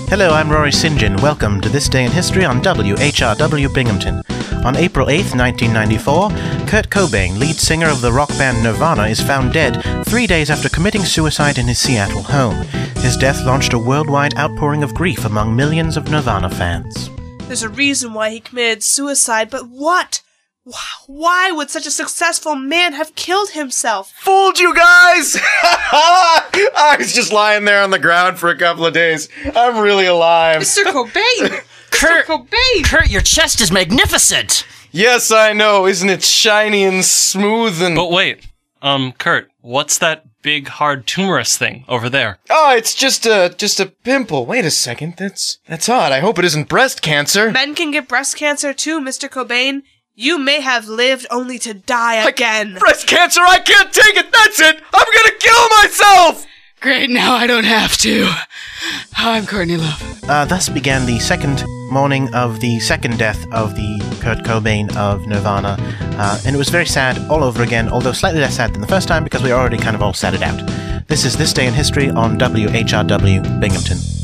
Hello, I'm Rory St. John. Welcome to This Day in History on WHRW Binghamton. On April 8, 1994, Kurt Cobain, lead singer of the rock band Nirvana, is found dead 3 days after committing suicide in his Seattle home. His death launched a worldwide outpouring of grief among millions of Nirvana fans. There's a reason why he committed suicide, but what? Why would such a successful man have killed himself? Fooled you guys! I was just lying there on the ground for a couple of days. I'm really alive. Mr. Cobain! Kurt, Mr. Cobain! Kurt, your chest is magnificent! Yes, I know. Isn't it shiny and smooth and... But wait, Kurt, what's that big, hard, tumorous thing over there? Oh, it's just a pimple. Wait a second. That's odd. I hope it isn't breast cancer. Men can get breast cancer too, Mr. Cobain. You may have lived only to die again. Breast cancer, I can't take it! That's it! I'm gonna kill myself! Great, now I don't have to. I'm Courtney Love. Thus began the second morning of the second death of the Kurt Cobain of Nirvana. And it was very sad all over again, although slightly less sad than the first time because we already kind of all sat it out. This is This Day in History on WHRW Binghamton.